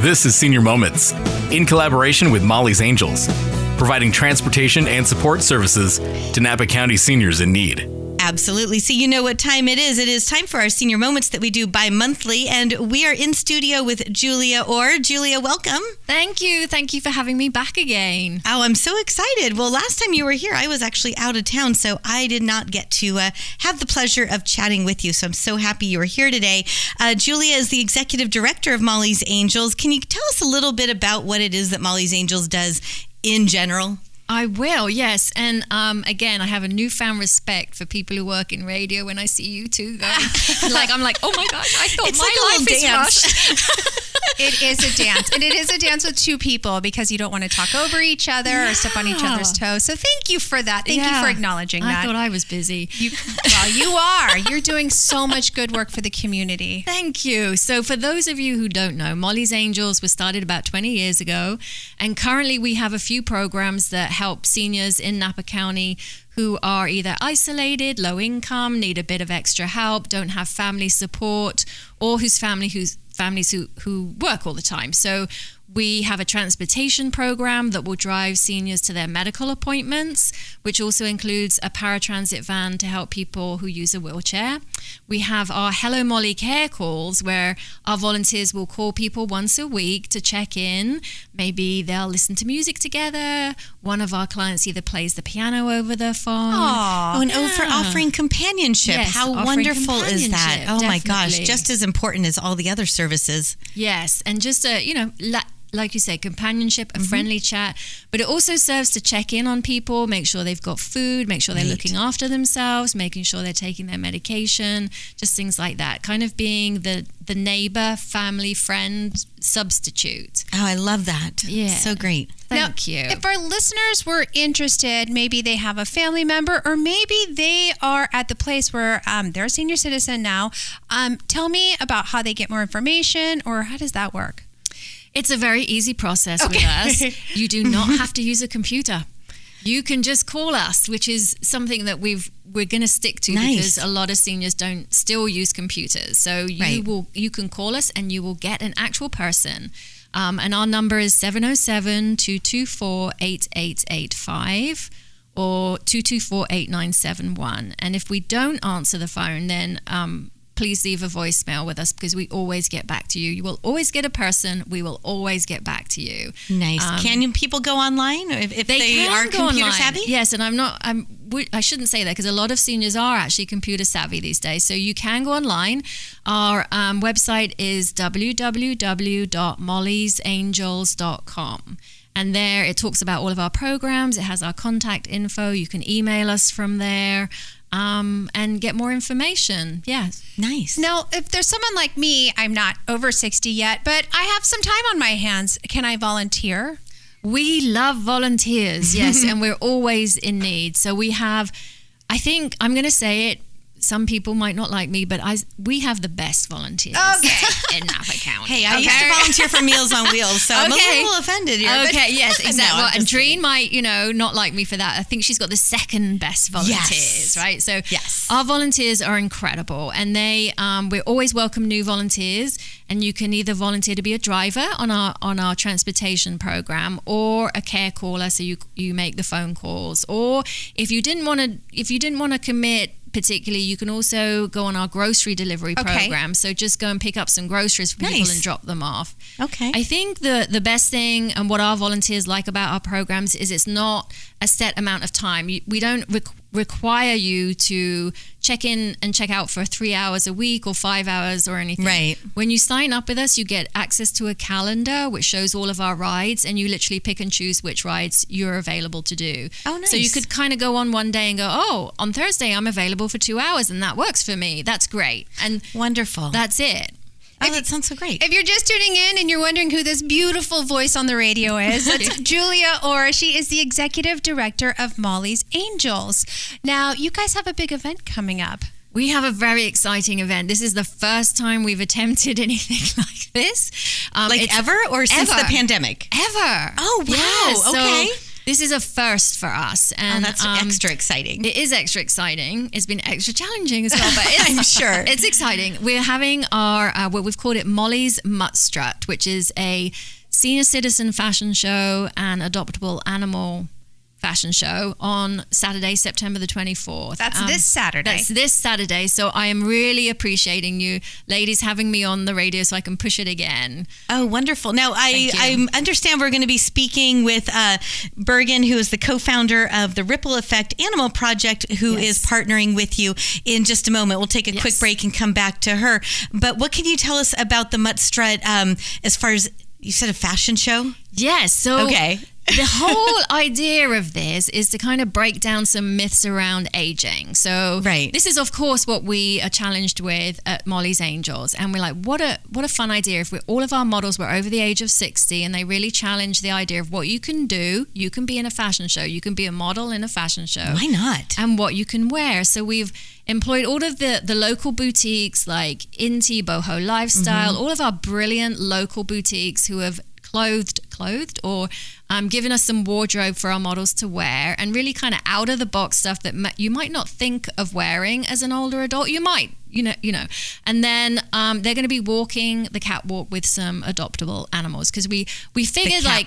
This is Senior Moments, in collaboration with Molly's Angels, providing transportation and support services to Napa County seniors in need. Absolutely. So you know what time it is. It is time for our Senior Moments that we do bi-monthly, and we are in studio with Julia Orr. Julia, welcome. Thank you. Thank you for having me back again. Oh, I'm so excited. Well, last time you were here, I was actually out of town, so I did not get to have the pleasure of chatting with you. So I'm so happy you are here today. Julia is the executive director of Molly's Angels. Can you tell us a little bit about what it is that Molly's Angels does in general? I will, yes. And again, I have a newfound respect for people who work in radio when I see you two going. I'm like, oh my gosh, I thought it's my like life is dance. rushed. It is a dance. And it is a dance with two people because you don't want to talk over each other or step on each other's toes. So thank you for that. Thank you for acknowledging that. I thought I was busy. You are. You're doing so much good work for the community. Thank you. So for those of you who don't know, Molly's Angels was started about 20 years ago. And currently we have a few programs that help seniors in Napa County who are either isolated, low income, need a bit of extra help, don't have family support, or whose families who work all the time. So we have a transportation program that will drive seniors to their medical appointments, which also includes a paratransit van to help people who use a wheelchair. We have our Hello Molly care calls, where our volunteers will call people once a week to check in. Maybe they'll listen to music together. One of our clients either plays the piano over the phone. For offering companionship. Yes, How offering wonderful is that? companionship, Oh my gosh, definitely. just as important as all the other services. Yes, and just like you say, companionship, a friendly chat, but it also serves to check in on people, make sure they've got food, make sure they're looking after themselves, making sure they're taking their medication, just things like that. Kind of being the neighbor, family, friend substitute. Oh, I love that. Yeah. So great. Thank you. If our listeners were interested, maybe they have a family member or maybe they are at the place where they're a senior citizen now, tell me about how they get more information, or how does that work? It's a very easy process with us. You do not have to use a computer. You can just call us, which is something that we're going to stick to because a lot of seniors don't still use computers. So you can call us and you will get an actual person. And our number is 707-224-8885 or 224-8971. And if we don't answer the phone, then please leave a voicemail with us because we always get back to you. You will always get a person. We will always get back to you. Nice. Can people go online if they are computer savvy? Yes, and I shouldn't say that because a lot of seniors are actually computer savvy these days. So you can go online. Our website is www.mollysangels.com. And there it talks about all of our programs. It has our contact info. You can email us from there. And get more information. Yes. Nice. Now, if there's someone like me, I'm not over 60 yet, but I have some time on my hands. Can I volunteer? We love volunteers, yes, and we're always in need. So we have, I think, I'm going to say it, some people might not like me, but we have the best volunteers in Napa County. Hey, I used to volunteer for Meals on Wheels, so I'm a little offended here. Okay, yes, exactly. No, and Dreen might, not like me for that. I think she's got the second best volunteers, right? So our volunteers are incredible, and we always welcome new volunteers. And you can either volunteer to be a driver on our transportation program, or a care caller, so you make the phone calls. Or if you didn't want to commit particularly, you can also go on our grocery delivery program. So just go and pick up some groceries for people and drop them off. Okay. I think the best thing and what our volunteers like about our programs is it's not a set amount of time. We don't require you to check in and check out for 3 hours a week or 5 hours or anything. Right. When you sign up with us, you get access to a calendar which shows all of our rides, and you literally pick and choose which rides you're available to do. Oh, nice. So you could kind of go on one day and go, on Thursday I'm available for 2 hours and that works for me. That's great. And wonderful. That's it. Oh, that sounds so great. If you're just tuning in and you're wondering who this beautiful voice on the radio is, that's Julia Orr. She is the executive director of Molly's Angels. Now, you guys have a big event coming up. We have a very exciting event. This is the first time we've attempted anything like this. Ever or since the pandemic? Ever. Oh, wow. Yeah, Okay. This is a first for us. And that's extra exciting. It is extra exciting. It's been extra challenging as well, but it's, I'm sure. It's exciting. We're having our, what we've called it Molly's Mutt Strut, which is a senior citizen fashion show and adoptable animal fashion show on Saturday, September the 24th. That's this Saturday. That's this Saturday. So I am really appreciating you ladies having me on the radio so I can push it again. Oh, wonderful. Now, I understand we're going to be speaking with Bergen, who is the co-founder of the Ripple Effect Animal Project, who is partnering with you in just a moment. We'll take a quick break and come back to her. But what can you tell us about the Mutt Strut as far as, you said a fashion show? Yes. So the whole idea of this is to kind of break down some myths around aging. So this is, of course, what we are challenged with at Molly's Angels. And we're like, what a fun idea if all of our models were over the age of 60, and they really challenge the idea of what you can do. You can be in a fashion show. You can be a model in a fashion show. Why not? And what you can wear. So we've employed all of the local boutiques like Inti, Boho Lifestyle, all of our brilliant local boutiques who have clothed or given us some wardrobe for our models to wear, and really kind of out of the box stuff that you might not think of wearing as an older adult. You might, you know. And then they're going to be walking the catwalk with some adoptable animals, because we figured the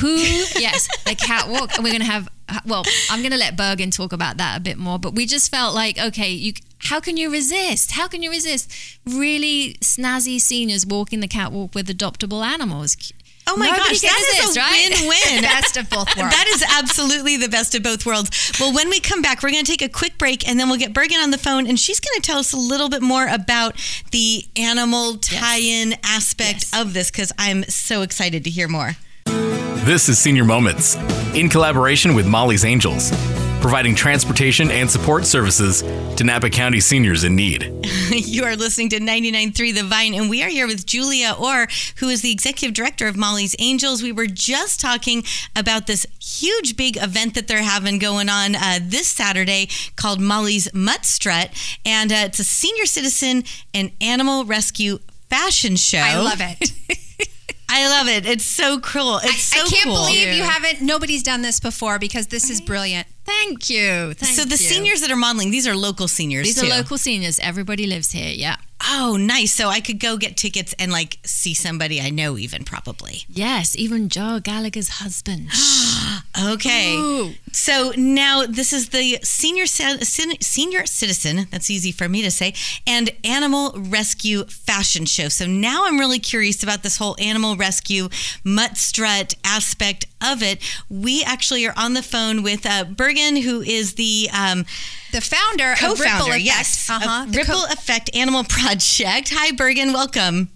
catwalk, and we're going to have. Well, I'm going to let Bergen talk about that a bit more, but we just felt like, okay, how can you resist? How can you resist really snazzy seniors walking the catwalk with adoptable animals? Oh my gosh, that is a win-win. Best of both worlds. That is absolutely the best of both worlds. Well, when we come back, we're going to take a quick break, and then we'll get Bergen on the phone, and she's going to tell us a little bit more about the animal tie-in aspect of this, because I'm so excited to hear more. This is Senior Moments, in collaboration with Molly's Angels, providing transportation and support services to Napa County seniors in need. You are listening to 99.3 The Vine, and we are here with Julia Orr, who is the executive director of Molly's Angels. We were just talking about this huge, big event that they're having going on this Saturday called Molly's Mutt Strut, and it's a senior citizen and animal rescue fashion show. I love it. I love it. It's so cool. I can't believe you haven't. Nobody's done this before, because this is brilliant. Thank you. So the seniors that are modeling, these are local seniors. These are local seniors. Everybody lives here. Yeah. Oh, nice. So I could go get tickets and see somebody I know, even probably. Yes, even Joe Gallagher's husband. Okay. Ooh. So now this is the senior citizen, that's easy for me to say, and animal rescue fashion show. So now I'm really curious about this whole animal rescue Mutt Strut aspect of it. We actually are on the phone with Bergen, who is the founder of Ripple Effect. Yes, Ripple Effect Animal Project. Hi, Bergen. Welcome.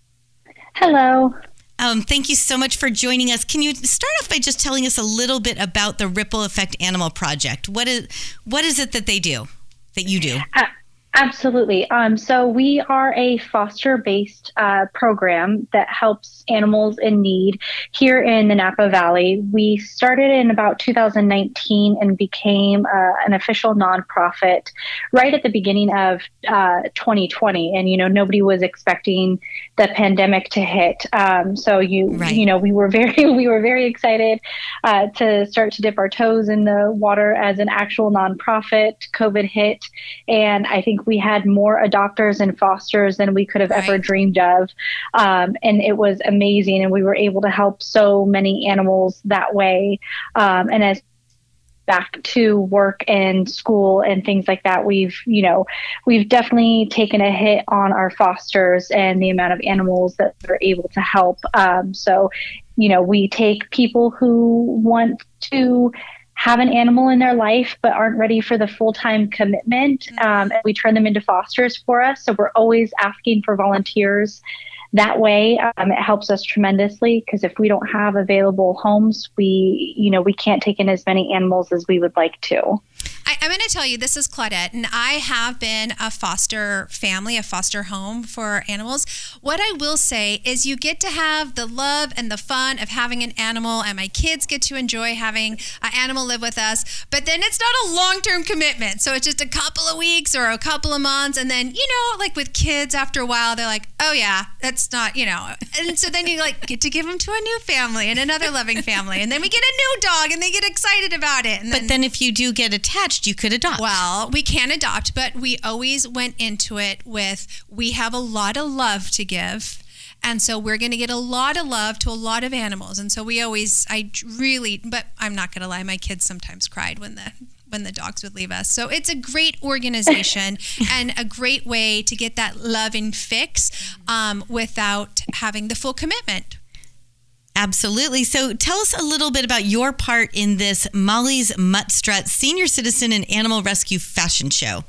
Hello. Thank you so much for joining us. Can you start off by just telling us a little bit about the Ripple Effect Animal Project? What is it that they do, that you do? Absolutely. So we are a foster-based program that helps animals in need here in the Napa Valley. We started in about 2019 and became an official nonprofit right at the beginning of 2020. And, nobody was expecting the pandemic to hit. We were very excited to start to dip our toes in the water as an actual nonprofit. COVID hit, and I think we had more adopters and fosters than we could have ever dreamed of. And it was amazing. And we were able to help so many animals that way. And as back to work and school and things like that, we've definitely taken a hit on our fosters and the amount of animals that we're able to help. We take people who want to have an animal in their life but aren't ready for the full-time commitment. And we turn them into fosters for us. So we're always asking for volunteers that way. It helps us tremendously, because if we don't have available homes, we can't take in as many animals as we would like to. I'm going to tell you, this is Claudette, and I have been a foster family, a foster home for animals. What I will say is you get to have the love and the fun of having an animal, and my kids get to enjoy having an animal live with us, but then it's not a long-term commitment. So it's just a couple of weeks or a couple of months, and then, like with kids, after a while, they're like, oh yeah, that's not, and so then you get to give them to a new family and another loving family, and then we get a new dog, and they get excited about it. But then if you do get attached, you could adopt. Well, we can adopt, but we always went into it with, we have a lot of love to give. And so we're going to get a lot of love to a lot of animals. And so but I'm not going to lie, my kids sometimes cried when the dogs would leave us. So it's a great organization and a great way to get that love and fix without having the full commitment. Absolutely. So tell us a little bit about your part in this Molly's Mutt Strut Senior Citizen and Animal Rescue Fashion Show.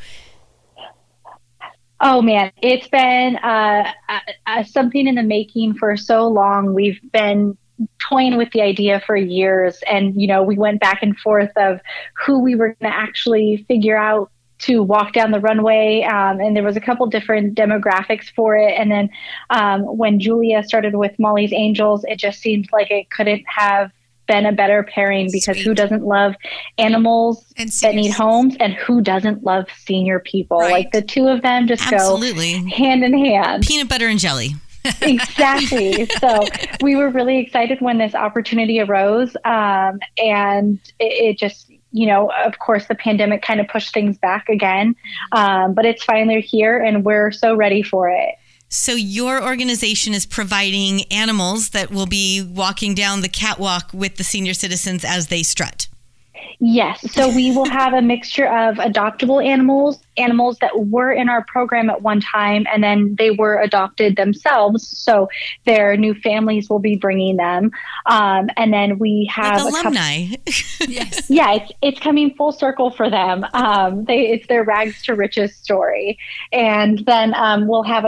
Oh man, it's been something in the making for so long. We've been toying with the idea for years, and we went back and forth of who we were going to actually figure out to walk down the runway, and there was a couple different demographics for it. And then when Julia started with Molly's Angels, it just seemed like it couldn't have been a better pairing, because who doesn't love animals that need homes, and who doesn't love senior people? Right. Like the two of them just Absolutely. go hand in hand. Peanut butter and jelly. Exactly. So we were really excited when this opportunity arose, and it just, of course, the pandemic kind of pushed things back again, but it's finally here, and we're so ready for it. So your organization is providing animals that will be walking down the catwalk with the senior citizens as they strut. Yes. So we will have a mixture of adoptable animals that were in our program at one time, and then they were adopted themselves. So their new families will be bringing them. And then we have like alumni. Yes. Yeah, it's coming full circle for them. It's their rags to riches story. And then we'll have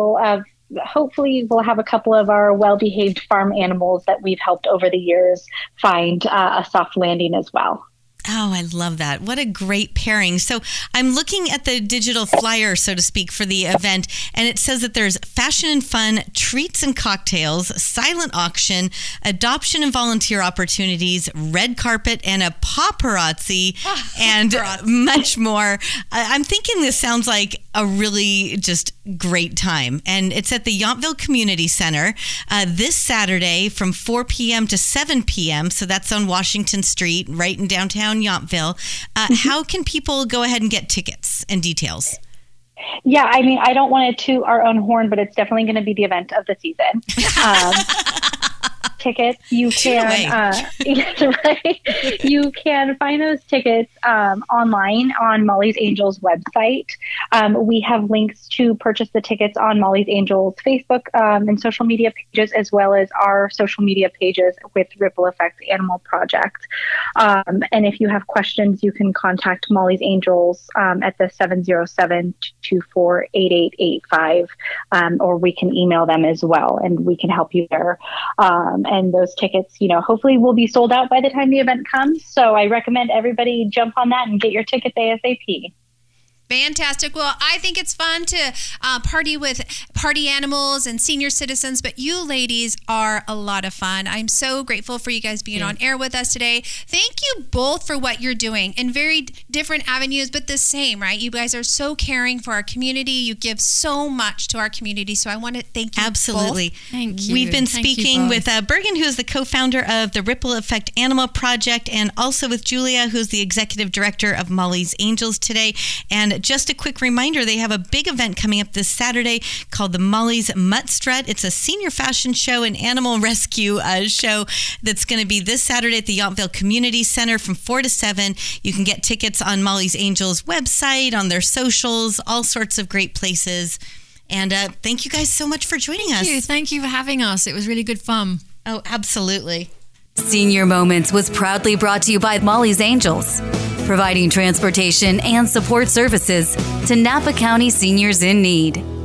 hopefully we'll have a couple of our well-behaved farm animals that we've helped over the years find a soft landing as well. Oh, I love that. What a great pairing. So I'm looking at the digital flyer, so to speak, for the event, and it says that there's fashion and fun, treats and cocktails, silent auction, adoption and volunteer opportunities, red carpet, and a paparazzi, and much more. I'm thinking this sounds like a really just great time. And it's at the Yountville Community Center this Saturday from 4 p.m. to 7 p.m. So that's on Washington Street, right in downtown Yountville. How can people go ahead and get tickets and details? Yeah, I mean, I don't want to toot our own horn, but it's definitely going to be the event of the season. Tickets, you can right? You can find those tickets online on Molly's Angels website. We have links to purchase the tickets on Molly's Angels Facebook and social media pages, as well as our social media pages with Ripple Effect Animal Project. And if you have questions, you can contact Molly's Angels at the 707-224-8885, or we can email them as well, and we can help you there. And those tickets, hopefully will be sold out by the time the event comes. So I recommend everybody jump on that and get your tickets ASAP. Fantastic. Well, I think it's fun to party with party animals and senior citizens, but you ladies are a lot of fun. I'm so grateful for you guys being on air with us today. Thank you both for what you're doing in very different avenues, but the same, right? You guys are so caring for our community. You give so much to our community. So I want to thank you Absolutely. both. Thank you. We've been Thank you speaking both. with Bergen, who is the co-founder of the Ripple Effect Animal Project, and also with Julia, who's the executive director of Molly's Angels today. And just a quick reminder, they have a big event coming up this Saturday called the Molly's Mutt Strut. It's a senior fashion show and animal rescue show that's going to be this Saturday at the Yountville Community Center from 4 to 7. You can get tickets on Molly's Angels website, on their socials, all sorts of great places. And thank you guys so much for joining us. Thank you for having us. It was really good fun. Oh, absolutely. Senior Moments was proudly brought to you by Molly's Angels, providing transportation and support services to Napa County seniors in need.